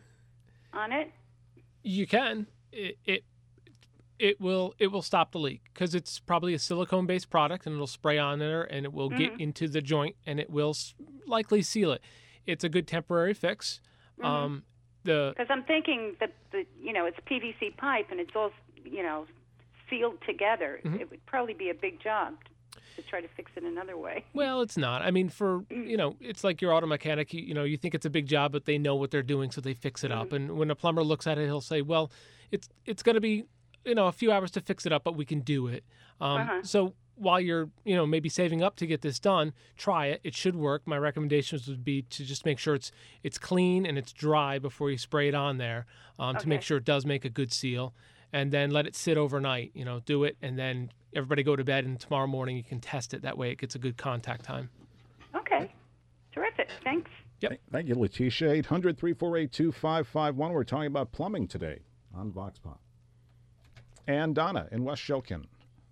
on it? You can. It it, it will it will stop the leak because it's probably a silicone based product and it'll spray on there and it will get Mhm. into the joint and it will s- likely seal it. It's a good temporary fix. Mhm. Um, the Because I'm thinking that the you know it's P V C pipe and it's all you know sealed together. Mhm. It would probably be a big job to, to try to fix it another way. Well, it's not. I mean, for, you know, it's like your auto mechanic, you, you know, you think it's a big job, but they know what they're doing, so they fix it up. And when a plumber looks at it, he'll say, well, it's it's going to be, you know, a few hours to fix it up, but we can do it. Um, Uh-huh. So while you're, you know, maybe saving up to get this done, try it. It should work. My recommendations would be to just make sure it's it's clean and it's dry before you spray it on there, um, to make Okay. sure it does make a good seal. And then let it sit overnight. You know, do it, and then everybody go to bed, and tomorrow morning you can test it. That way it gets a good contact time. Okay. Terrific. Thanks. Yep. Thank you, Letitia. eight hundred, three four eight, two five five one. We're talking about plumbing today on Vox Pop. And Donna in West Shokin.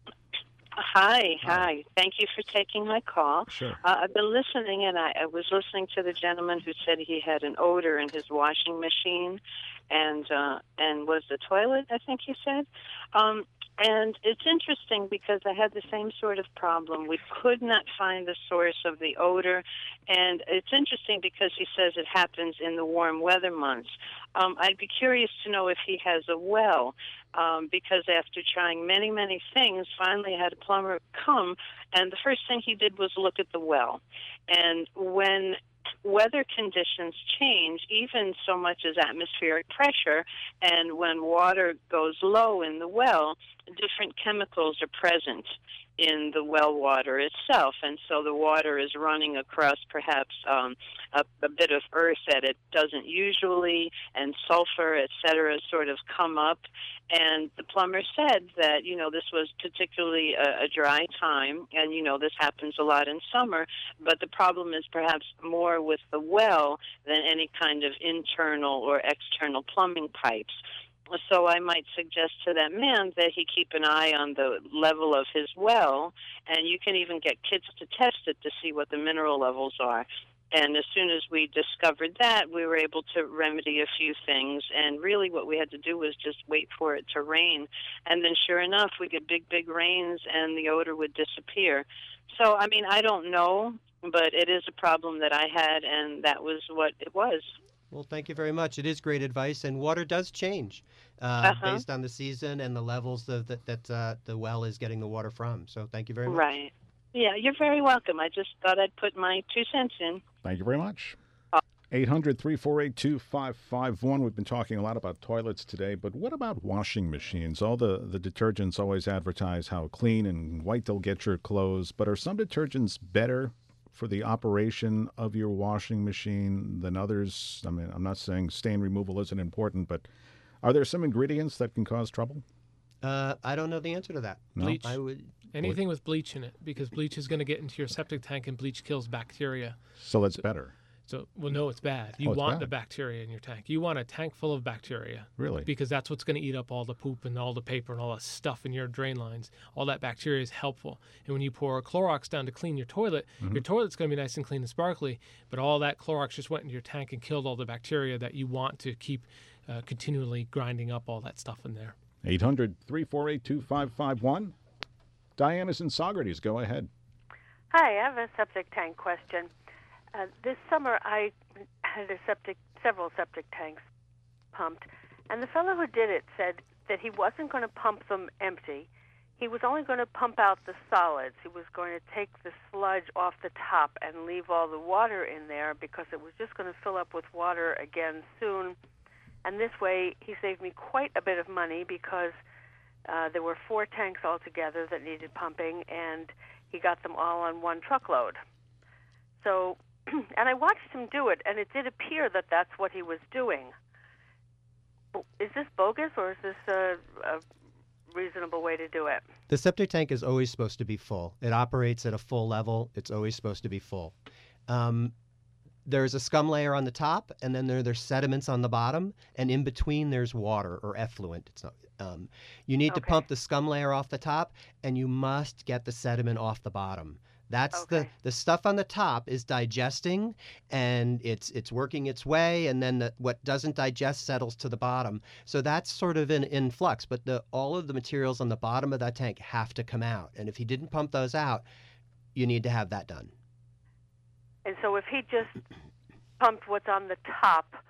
Hi, hi. Thank you for taking my call. Sure. Uh, I've been listening, and I, I was listening to the gentleman who said he had an odor in his washing machine, and uh, and was the toilet, I think he said. Um, and it's interesting because I had the same sort of problem. We could not find the source of the odor, and it's interesting because he says it happens in the warm weather months. Um, I'd be curious to know if he has a well, um, because after trying many, many things, finally I had a plumber come, and the first thing he did was look at the well. And when weather conditions change, even so much as atmospheric pressure, and when water goes low in the well, different chemicals are present in the well water itself, and so the water is running across perhaps um, a, a bit of earth that it doesn't usually, and sulfur, et cetera, sort of come up. And the plumber said that, you know, this was particularly a, a dry time, and, you know, this happens a lot in summer, but the problem is perhaps more with the well than any kind of internal or external plumbing pipes. So I might suggest to that man that he keep an eye on the level of his well, and you can even get kids to test it to see what the mineral levels are. And as soon as we discovered that, we were able to remedy a few things. And really what we had to do was just wait for it to rain. And then sure enough, we get big, big rains, and the odor would disappear. So, I mean, I don't know, but it is a problem that I had, and that was what it was. Well, thank you very much. It is great advice, and water does change uh, Uh-huh. based on the season and the levels of that, that uh, the well is getting the water from. So thank you very much. Right. Yeah, you're very welcome. I just thought I'd put my two cents in. Thank you very much. eight hundred, three four eight, two five five one. We've been talking a lot about toilets today, but what about washing machines? All the, the detergents always advertise how clean and white they'll get your clothes, but are some detergents better for the operation of your washing machine than others? I mean, I'm not saying stain removal isn't important, but are there some ingredients that can cause trouble? Uh, I don't know the answer to that. No? Bleach. I would. Anything with bleach in it, because bleach is going to get into your septic tank, and bleach kills bacteria. So that's better. So, well, no, it's bad. You Oh, it's want bad. the bacteria in your tank. You want a tank full of bacteria. Really? Because that's what's going to eat up all the poop and all the paper and all the stuff in your drain lines. All that bacteria is helpful. And when you pour Clorox down to clean your toilet, Mhm. your toilet's going to be nice and clean and sparkly, but all that Clorox just went into your tank and killed all the bacteria that you want to keep uh, continually grinding up all that stuff in there. eight hundred, three four eight, two five five one. Diana's in Socrates. Go ahead. Hi, I have a septic tank question. Uh, this summer, I had a septic, several septic tanks pumped, and the fellow who did it said that he wasn't going to pump them empty. He was only going to pump out the solids. He was going to take the sludge off the top and leave all the water in there because it was just going to fill up with water again soon. And this way, he saved me quite a bit of money because uh, there were four tanks altogether that needed pumping, and he got them all on one truckload. So, and I watched him do it, and it did appear that that's what he was doing. Is this bogus, or is this a, a reasonable way to do it? The septic tank is always supposed to be full. It operates at a full level. It's always supposed to be full. Um, there's a scum layer on the top, and then there, there's sediments on the bottom, and in between there's water or effluent. It's not. Um, you need to Okay. pump the scum layer off the top, and you must get the sediment off the bottom. That's the, the stuff on the top is digesting, and it's it's working its way, and then the, what doesn't digest settles to the bottom. So that's sort of in, in flux, but the all of the materials on the bottom of that tank have to come out. And if he didn't pump those out, you need to have that done. And so if he just pumped what's on the top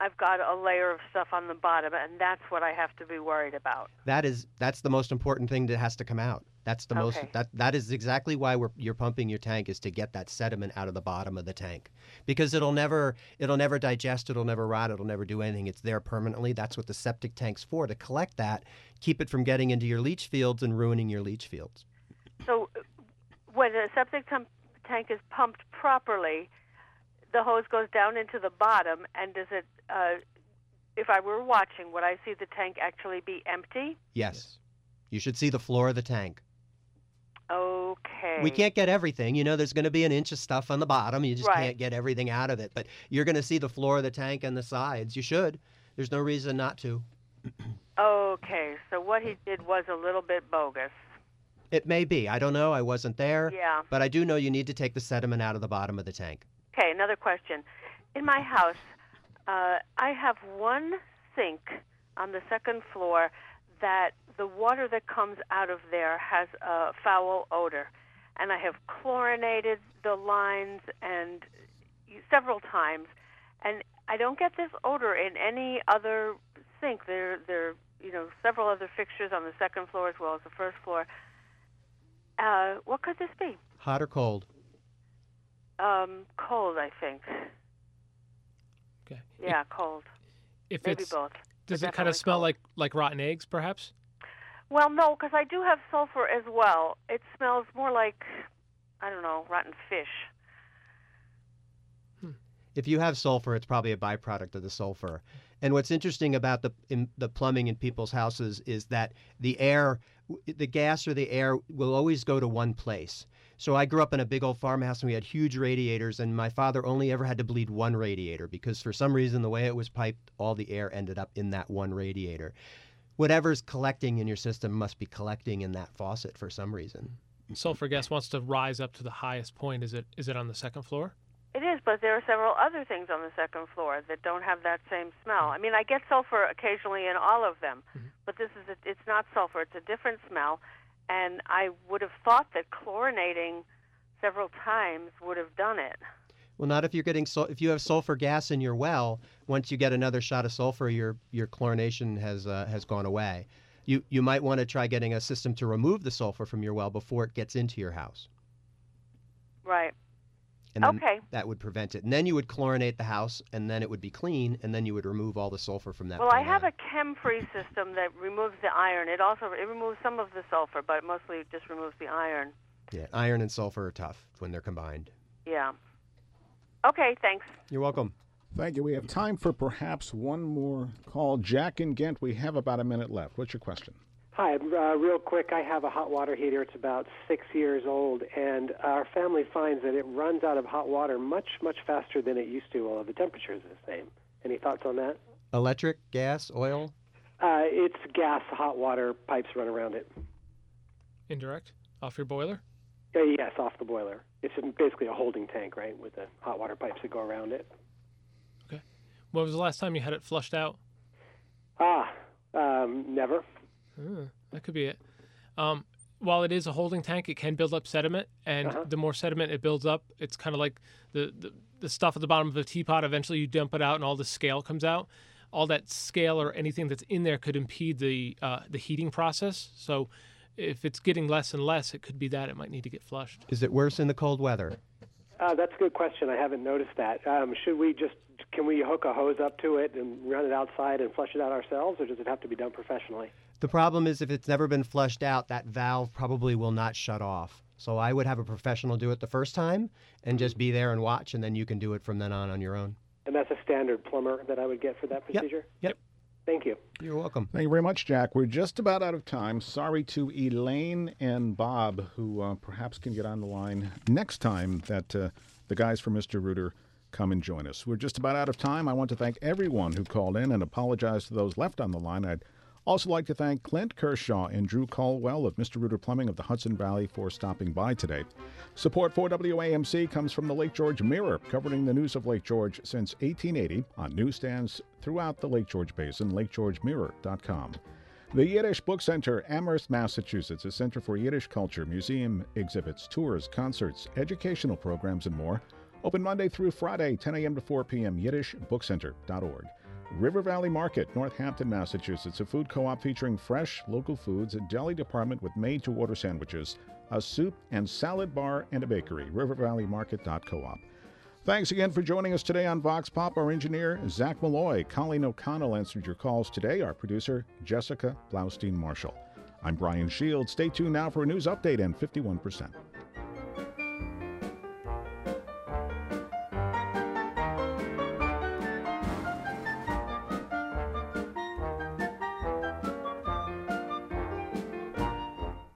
I've got a layer of stuff on the bottom, and that's what I have to be worried about. That is that's the most important thing that has to come out. That's the most Okay. that that is exactly why we're you're pumping your tank, is to get that sediment out of the bottom of the tank, because it'll never it'll never digest, it'll never rot, it'll never do anything. It's there permanently. That's what the septic tank's for, to collect that, keep it from getting into your leach fields and ruining your leach fields. So when a septic tum- tank is pumped properly, the hose goes down into the bottom, and does it, uh, if I were watching, would I see the tank actually be empty? Yes. You should see the floor of the tank. Okay. We can't get everything. You know, there's going to be an inch of stuff on the bottom. You just Right. can't get everything out of it. But you're going to see the floor of the tank and the sides. You should. There's no reason not to. Okay, so what he did was a little bit bogus. It may be. I don't know. I wasn't there. Yeah. But I do know you need to take the sediment out of the bottom of the tank. Okay, another question. In my house, uh, I have one sink on the second floor that the water that comes out of there has a foul odor. And I have chlorinated the lines and several times, and I don't get this odor in any other sink. There, there, you know, several other fixtures on the second floor as well as the first floor. Uh, what could this be? Hot or cold? Um, cold, I think. Okay. Yeah, cold. If Maybe it's, both. does but it kind of definitely smell cold. like like rotten eggs, perhaps? Well, no, because I do have sulfur as well. It smells more like, I don't know, rotten fish. If you have sulfur, it's probably a byproduct of the sulfur. And what's interesting about the in the plumbing in people's houses is that the air, the gas or the air will always go to one place. So I grew up in a big old farmhouse and we had huge radiators, and my father only ever had to bleed one radiator because for some reason the way it was piped, all the air ended up in that one radiator. Whatever's collecting in your system must be collecting in that faucet for some reason. Sulfur gas wants to rise up to the highest point. Is it is it on the second floor? It is, but there are several other things on the second floor that don't have that same smell. I mean, I get sulfur occasionally in all of them, but this is a, it's not sulfur. It's a different smell, and I would have thought that chlorinating several times would have done it. Well, not if you're getting sul- if you have sulfur gas in your well. Once you get another shot of sulfur, your your chlorination has uh, has gone away. You you might want to try getting a system to remove the sulfur from your well before it gets into your house. Right. And then Okay. that would prevent it. And then you would chlorinate the house, and then it would be clean, and then you would remove all the sulfur from that. Well, I point have on. a chem-free system that removes the iron. It also it removes some of the sulfur, but mostly it just removes the iron. Yeah, iron and sulfur are tough when they're combined. Yeah. Okay, thanks. You're welcome. Thank you. We have time for perhaps one more call. Jack in Ghent, we have about a minute left. What's your question? Hi, uh, real quick, I have a hot water heater. It's about six years old, and our family finds that it runs out of hot water much, much faster than it used to, although the temperature is the same. Any thoughts on that? Electric, gas, oil? Uh, it's gas, hot water, pipes run around it. Indirect? Off your boiler? Uh, yes, off the boiler. It's basically a holding tank, right, with the hot water pipes that go around it. When was the last time you had it flushed out? Ah, um, never. Hmm, that could be it. Um, while it is a holding tank, it can build up sediment, and Uh-huh. the more sediment it builds up, it's kind of like the, the, the stuff at the bottom of a teapot. Eventually, you dump it out, and all the scale comes out. All that scale or anything that's in there could impede the uh, the heating process. So, if it's getting less and less, it could be that it might need to get flushed. Is it worse in the cold weather? Uh, that's a good question. I haven't noticed that. Um, should we just, can we hook a hose up to it and run it outside and flush it out ourselves, or does it have to be done professionally? The problem is if it's never been flushed out, that valve probably will not shut off. So I would have a professional do it the first time and just be there and watch, and then you can do it from then on on your own. And that's a standard plumber that I would get for that procedure? Yep. Thank you. You're welcome. Thank you very much, Jack. We're just about out of time. Sorry to Elaine and Bob, who uh, perhaps can get on the line next time that uh, the guys from Mister Rooter come and join us. We're just about out of time. I want to thank everyone who called in and apologize to those left on the line. I'd also like to thank Clint Kershaw and Drew Caldwell of Mister Rooter Plumbing of the Hudson Valley for stopping by today. Support for W A M C comes from the Lake George Mirror, covering the news of Lake George since eighteen eighty on newsstands throughout the Lake George Basin, lake george mirror dot com. The Yiddish Book Center, Amherst, Massachusetts, a center for Yiddish culture, museum exhibits, tours, concerts, educational programs, and more. Open Monday through Friday, ten a.m. to four p.m., yiddish book center dot org. River Valley Market, Northampton, Massachusetts, a food co-op featuring fresh, local foods, a deli department with made-to-order sandwiches, a soup and salad bar, and a bakery. river valley market dot coop. Thanks again for joining us today on Vox Pop. Our engineer, Zach Malloy. Colleen O'Connell answered your calls today. Our producer, Jessica Blaustein-Marshall. I'm Brian Shields. Stay tuned now for a news update and fifty-one percent.